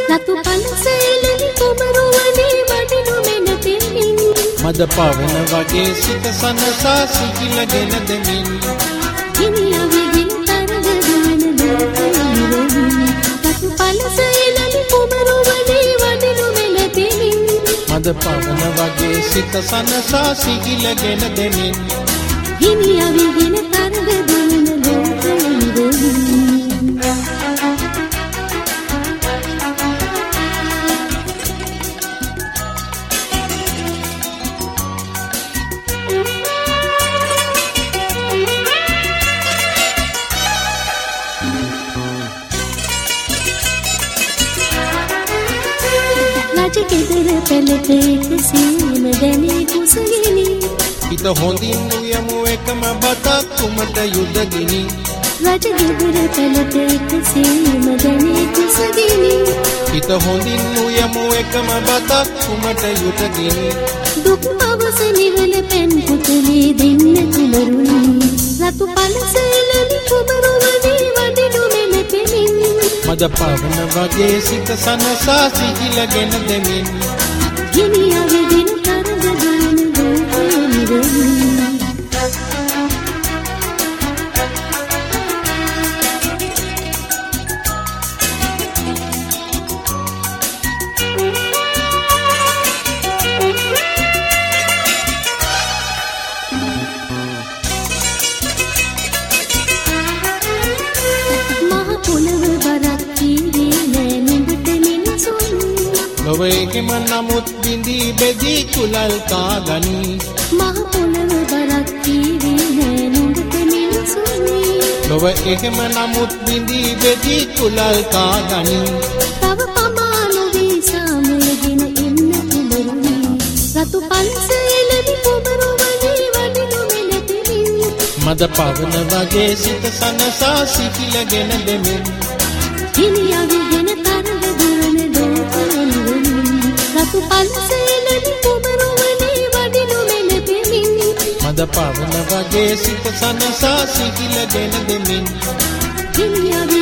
රතු පළසෙලෙලි කුමරුවනේ වඩිනු මෙන පෙමින් මද පවන වගේ සිත සනසා සිහිලගෙන දෙමින් හිමියවිගින් තරග දුවන ලෝකෙ රතු පළසෙලෙලි කුමරුවනේ වඩිනු මෙන පෙමින් මද පවන වගේ සිත සනසා සිහිලගෙන දෙමින් හිමියවිගින් තරග දුවන ලෝකෙ රජගෙදර පෙළට සීම දැනේ කුසගිනි හිත හොඳින් උයමු එකම බතක් කුමට යුදගිනි රජගෙදර පෙළට සීම දැනේ කුසගිනි හිත හොඳින් උයමු එකම බතක් කුමට යුදගිනි දුක් අවස නිවන පෙන් පුතලේ දෙන්න කුමරුනි රතු පළසෙලෙලි කුමරුවනේ වඩිනු මෙන පෙමින් මද පවන වගේ සිත සනසා සිහිලගෙන දෙමින් හිමියවිගින් තරග දුවන ලෝකෙ ලොවේගෙම නමුත් බිඳී බෙදී කුලල් කාගනි මහ පොළව බරක් කීවේ නෑ නුඹට මිනිසුනි ලොව එහෙම නමුත් බිඳී බෙදී කුලල් කාගනි තව පමානු වී සාමයගෙන ඉන්න කුමරුනි රතු පළසෙලෙලි කුමරුවනේ වඩිනු මෙන පෙමින් මද පවන වගේ සිත සනසා සිහිලගෙන දෙමින් හිමියවිගෙන තරග දුවන ලෝකෙ රතු පළසෙලෙලි කුමරුවනේ වඩිනු මෙන පෙමින් මද පවන වගේ සිත සනසා සිහිලගෙන දෙමින් හිමියවිගෙන